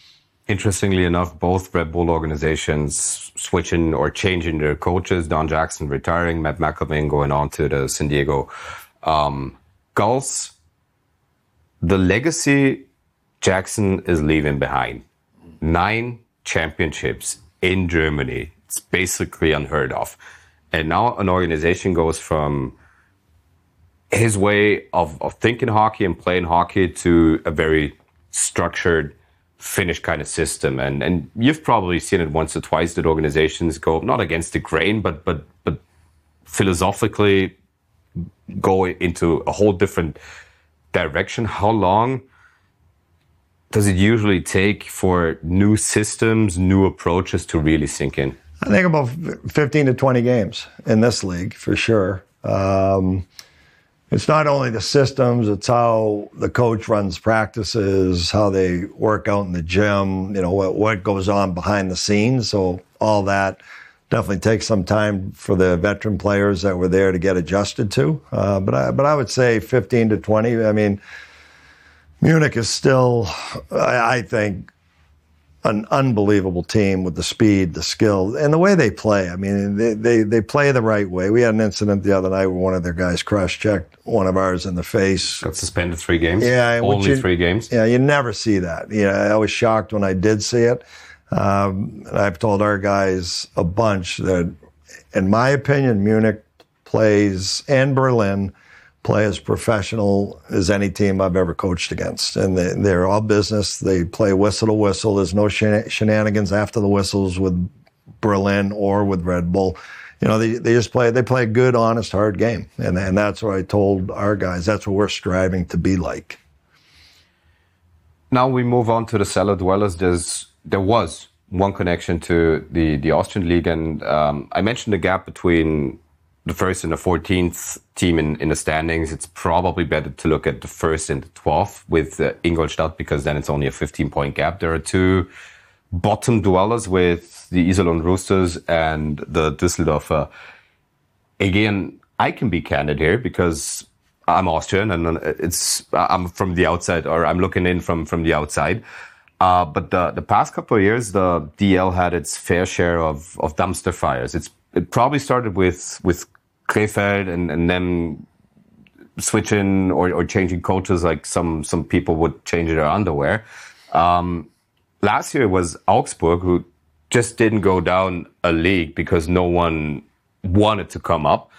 Interestingly enough, both Red Bull organizations switching or changing their coaches. Don Jackson retiring, Matt McElvain going on to the San Diego um, Gulls. The legacy Jackson is leaving behind. Nine championships in Germany. It's basically unheard of. And now an organization goes from his way of, of thinking hockey and playing hockey to a very structured Finnish kind of system, and and you've probably seen it once or twice that organizations go not against the grain, but but but philosophically go into a whole different direction. How long does it usually take for new systems, new approaches to really sink in? I think about fifteen to twenty games in this league for sure. Um, It's not only the systems, it's how the coach runs practices, how they work out in the gym, you know, what, what goes on behind the scenes. So all that definitely takes some time for the veteran players that were there to get adjusted to. Uh, but I, but I would say fifteen to twenty. I mean, Munich is still, I, I think, an unbelievable team with the speed, the skill, and the way they play. I mean, they, they, they play the right way. We had an incident the other night where one of their guys cross-checked one of ours in the face. Got suspended three games? Yeah. Only you, three games? Yeah, you never see that. Yeah, I was shocked when I did see it. Um, and I've told our guys a bunch that, in my opinion, Munich plays, and Berlin, play as professional as any team I've ever coached against. And they, they're all business. They play whistle to whistle. There's no shenanigans after the whistles with Berlin or with Red Bull. You know, they, they just play, they play a good, honest, hard game. And, and that's what I told our guys. That's what we're striving to be like. Now we move on to the cellar dwellers. There's, there was one connection to the, the Austrian league. And um, I mentioned the gap between the first and the fourteenth team in, in the standings. It's probably better to look at the first and the twelfth with uh, Ingolstadt, because then it's only a fifteen point gap. There are two bottom dwellers with the Iserlohn Roosters and the Düsseldorfer. Again, I can be candid here because I'm Austrian and it's I'm from the outside, or I'm looking in from, from the outside. Uh, but the, the past couple of years, the D L had its fair share of, of dumpster fires. It's It probably started with with Krefeld and, and then switching or, or changing coaches like some some people would change their underwear. Um, last year it was Augsburg, who just didn't go down a league because no one wanted to come up.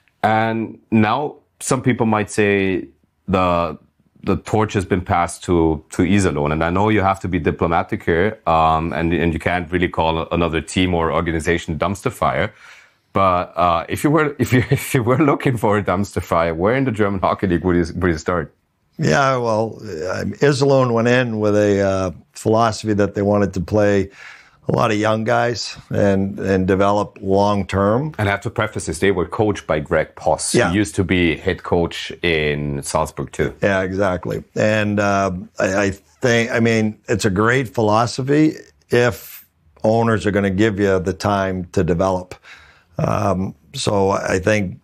And now some people might say the the torch has been passed to to Iserlohn. And I know you have to be diplomatic here, um, and and you can't really call another team or organization dumpster fire. But uh, if you were if you if you were looking for a dumpster fire, where in the German Hockey League would you would you start? Yeah, well, uh, Iserlohn went in with a uh, philosophy that they wanted to play a lot of young guys and and develop long term. And I have to preface this: they were coached by Greg Poss, yeah. who used to be head coach in Salzburg too. Yeah, exactly. And uh, I, I think, I mean, it's a great philosophy if owners are going to give you the time to develop. Um, so I think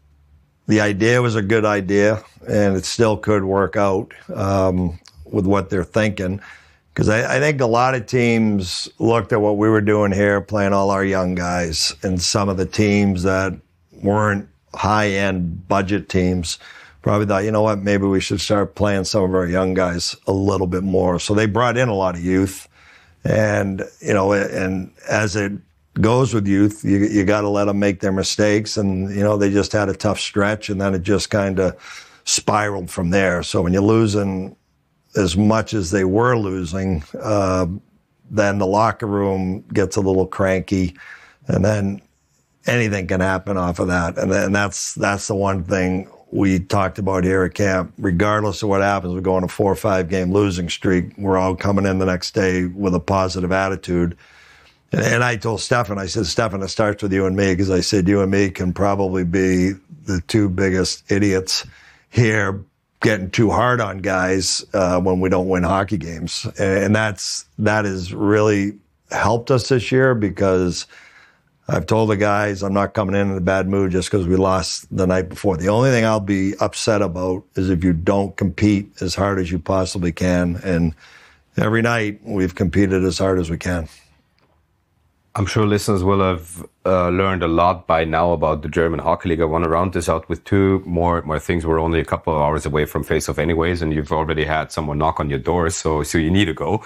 the idea was a good idea, and it still could work out um, with what they're thinking. Because I, I think a lot of teams looked at what we were doing here, playing all our young guys, and some of the teams that weren't high-end budget teams probably thought, you know what, maybe we should start playing some of our young guys a little bit more. So they brought in a lot of youth. And, you know, and as it goes with youth, you you got to let them make their mistakes. And, you know, they just had a tough stretch, and then it just kind of spiraled from there. So when you're losing as much as they were losing, uh, then the locker room gets a little cranky, and then anything can happen off of that. And then that's that's the one thing we talked about here at camp. Regardless of what happens, we go on a four or five game losing streak. We're all coming in the next day with a positive attitude. And, and I told Stefan, I said, Stefan, it starts with you and me, because I said you and me can probably be the two biggest idiots here, getting too hard on guys uh, when we don't win hockey games. And that's that has really helped us this year, because I've told the guys I'm not coming in in a bad mood just because we lost the night before. The only thing I'll be upset about is if you don't compete as hard as you possibly can and every night we've competed as hard as we can. I'm sure listeners will have uh, learned a lot by now about the German Hockey League. I want to round this out with two more more things. We're only a couple of hours away from face-off anyways, and you've already had someone knock on your door, so so you need to go.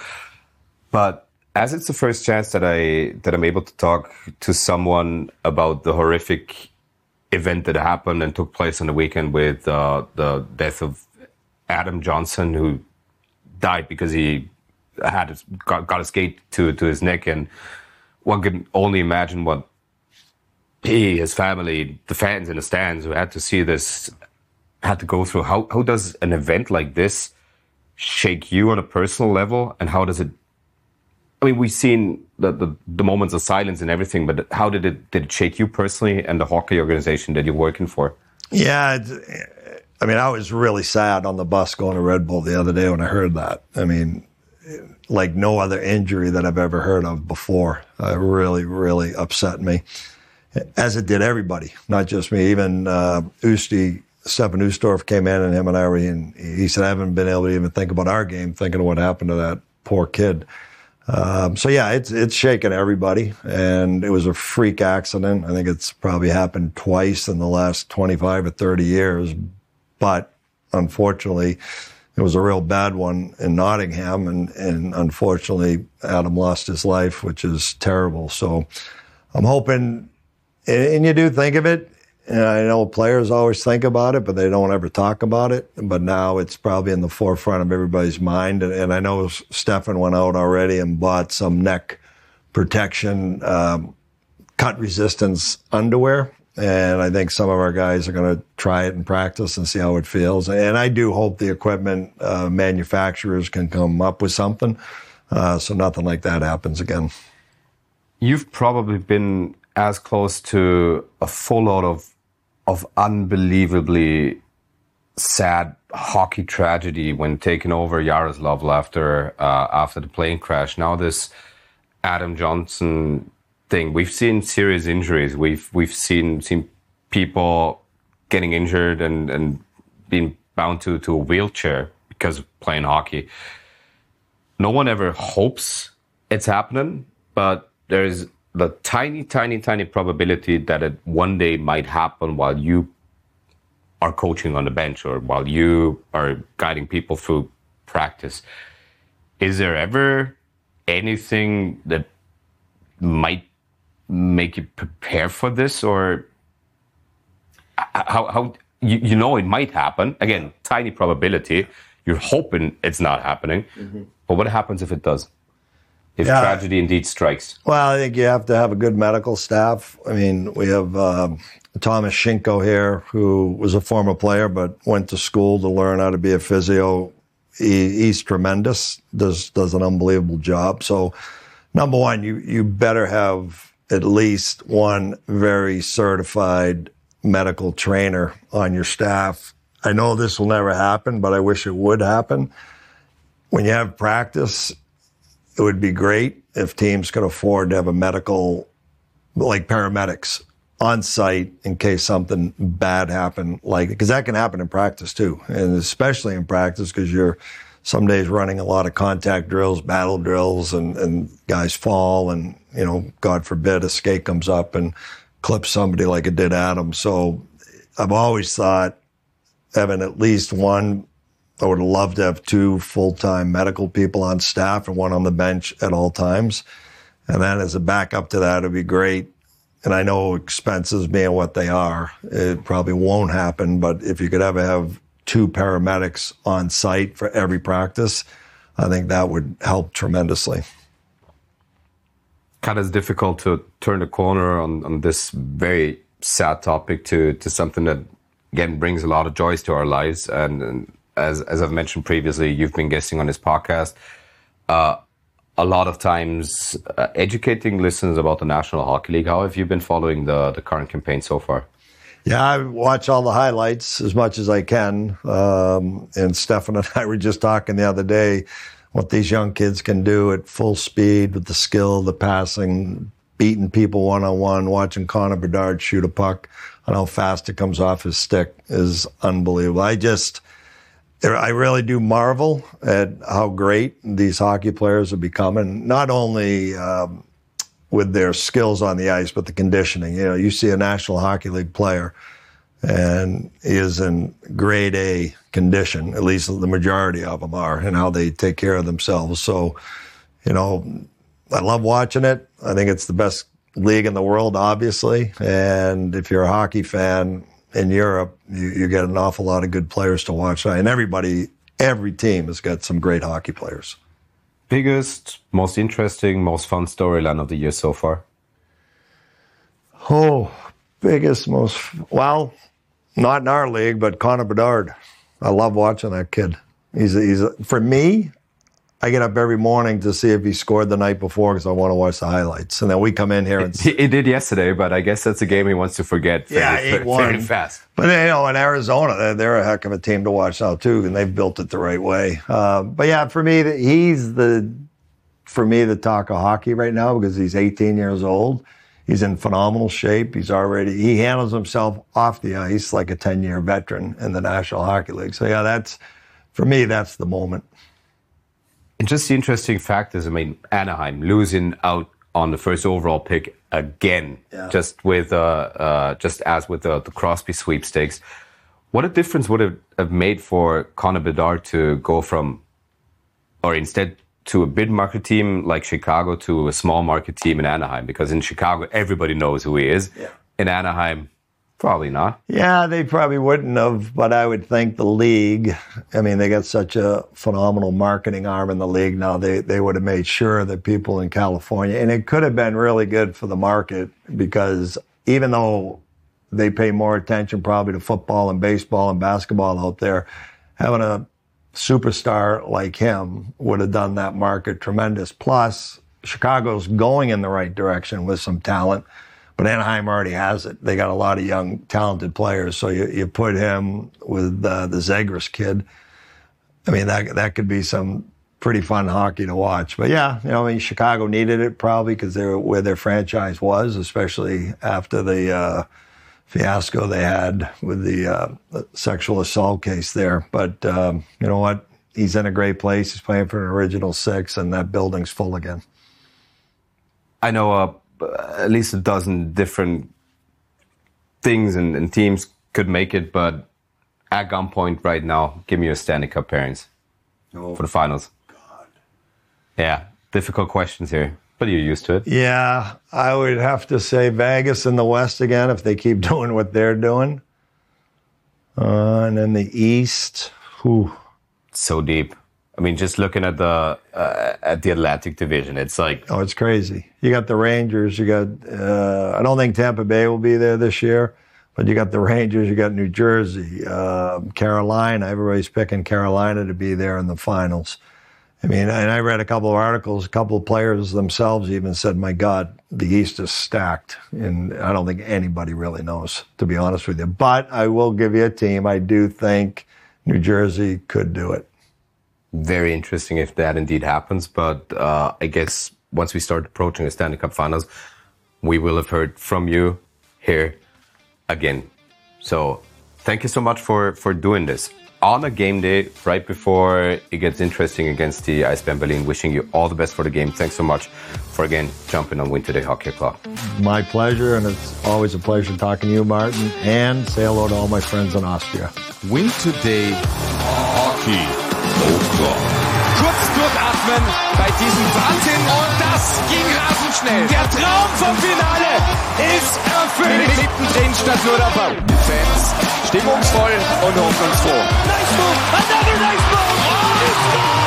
But as it's the first chance that I that I'm able to talk to someone about the horrific event that happened and took place on the weekend with uh, the death of Adam Johnson, who died because he had his, got, got a skate to to his neck, and one can only imagine what he, his family, the fans in the stands who had to see this, had to go through. How how does an event like this shake you on a personal level, and how does it? I mean, we've seen the, the, the moments of silence and everything, but how did it did it shake you personally and the hockey organization that you're working for? Yeah, I mean, I was really sad on the bus going to Red Bull the other day when I heard that. I mean, like no other injury that I've ever heard of before. It really, really upset me, as it did everybody, not just me. Even uh, Usti, Stefan Ustorf came in, and him and I were, and he said, I haven't been able to even think about our game, thinking of what happened to that poor kid. Um, so yeah, it's it's shaken everybody, and it was a freak accident. I think it's probably happened twice in the last twenty-five or thirty years, but unfortunately, it was a real bad one in Nottingham, and, and unfortunately, Adam lost his life, which is terrible. So I'm hoping, and you do think of it, and I know players always think about it, but they don't ever talk about it. But now it's probably in the forefront of everybody's mind. And, and I know Stefan went out already and bought some neck protection, um, cut resistance underwear. And I think some of our guys are going to try it in practice and see how it feels. And I do hope the equipment uh, manufacturers can come up with something uh, so nothing like that happens again. You've probably been as close to a full load of of unbelievably sad hockey tragedy when taking over Yaroslavl after uh, after the plane crash. Now this Adam Johnson thing. We've seen serious injuries. We've we've seen seen people getting injured and, and being bound to, to a wheelchair because of playing hockey. No one ever hopes it's happening, but there's the tiny, tiny, tiny probability that it one day might happen while you are coaching on the bench or while you are guiding people through practice. Is there ever anything that might make you prepare for this, or how, how you, you know it might happen? Again, tiny probability. You're hoping it's not happening, mm-hmm. but what happens if it does? If yeah. tragedy indeed strikes? Well, I think you have to have a good medical staff. I mean, we have um, Thomas Schinko here, who was a former player but went to school to learn how to be a physio. He, he's tremendous, does does an unbelievable job. So, number one, you, you better have at least one very certified medical trainer on your staff. I know this will never happen, but I wish it would happen. When you have practice, it would be great if teams could afford to have a medical, like paramedics, on site in case something bad happened. Like, because that can happen in practice too, and especially in practice because you're some days running a lot of contact drills, battle drills, and, and guys fall, and you know, God forbid, a skate comes up and clips somebody like it did Adam. So I've always thought having at least one. I would love to have two full-time medical people on staff and one on the bench at all times. And then as a backup to that, it'd be great. And I know expenses being what they are, it probably won't happen. But if you could ever have two paramedics on site for every practice, I think that would help tremendously. Kind of difficult to turn the corner on, on this very sad topic to, to something that, again, brings a lot of joys to our lives. And, and As as I've mentioned previously, you've been guesting on this podcast uh, a lot of times, uh, educating listeners about the National Hockey League. How have you been following the, the current campaign so far? Yeah, I watch all the highlights as much as I can. Um, and Stefan and I were just talking the other day what these young kids can do at full speed with the skill, the passing, beating people one-on-one, watching Connor Bedard shoot a puck and how fast it comes off his stick is unbelievable. I just... I really do marvel at how great these hockey players have become, and not only um, with their skills on the ice, but the conditioning. You know, you see a National Hockey League player, and he is in grade A condition, at least the majority of them are, and how they take care of themselves. So, you know, I love watching it. I think it's the best league in the world, obviously. And if you're a hockey fan in Europe, you, you get an awful lot of good players to watch. And everybody, every team has got some great hockey players. Biggest, most interesting, most fun storyline of the year so far? Oh, biggest, most, well, not in our league, but Connor Bedard. I love watching that kid. He's, a, he's a, for me, I get up every morning to see if he scored the night before because I want to watch the highlights. And then we come in here and... He, he did yesterday, but I guess that's a game he wants to forget very, yeah, very, very fast. But, you know, in Arizona, they're, they're a heck of a team to watch now, too, and they've built it the right way. Uh, but, yeah, for me, he's the, for me, the talk of hockey right now because he's eighteen years old. He's in phenomenal shape. He's already... He handles himself off the ice like a ten-year veteran in the National Hockey League. So, yeah, that's... For me, that's the moment. And just the interesting fact is, I mean, Anaheim losing out on the first overall pick again, yeah. just with uh, uh, just as with the, the Crosby sweepstakes. What a difference would it have made for Connor Bedard to go from, or instead to a big market team like Chicago to a small market team in Anaheim? Because in Chicago, everybody knows who he is. Yeah. In Anaheim, probably not. Yeah, they probably wouldn't have, but I would think the league, I mean, they got such a phenomenal marketing arm in the league now, they, they would have made sure that people in California, and it could have been really good for the market because even though they pay more attention probably to football and baseball and basketball out there, having a superstar like him would have done that market tremendous. Plus, Chicago's going in the right direction with some talent. But Anaheim already has it. They got a lot of young, talented players. So you, you put him with uh, the Zegras kid. I mean, that that could be some pretty fun hockey to watch. But yeah, you know, I mean, Chicago needed it probably because they're where their franchise was, especially after the uh, fiasco they had with the uh, sexual assault case there. But um, you know what? He's in a great place. He's playing for an original six, and that building's full again. I know. Uh at least a dozen different things and, and teams could make it, but at gunpoint right now, give me your Stanley Cup pairings oh, for the finals. God. Yeah, difficult questions here, but you're used to it. Yeah, I would have to say Vegas in the West again if they keep doing what they're doing. Uh, and in the East, whew. So deep. I mean, just looking at the uh, at the Atlantic Division, it's like... Oh, it's crazy. You got the Rangers, you got... Uh, I don't think Tampa Bay will be there this year, but you got the Rangers, you got New Jersey, uh, Carolina. Everybody's picking Carolina to be there in the finals. I mean, and I read a couple of articles, a couple of players themselves even said, my God, the East is stacked. And I don't think anybody really knows, to be honest with you. But I will give you a team. I do think New Jersey could do it. Very interesting if that indeed happens. But uh, I guess once we start approaching the Stanley Cup Finals, we will have heard from you here again. So thank you so much for, for doing this. On a game day, right before it gets interesting against the Eisbären Berlin, wishing you all the best for the game. Thanks so much for, again, jumping on Win Today Hockey Club. My pleasure, and it's always a pleasure talking to you, Martin, and say hello to all my friends in Austria. Win Today Hockey. Kurz durchatmen bei diesem Wahnsinn und das ging rasend schnell. Der Traum vom Finale ist erfüllt. Mittendrin statt nur dabei. Die Fans stimmungsvoll und hoffnungsfroh. Nice move, another nice move. Oh,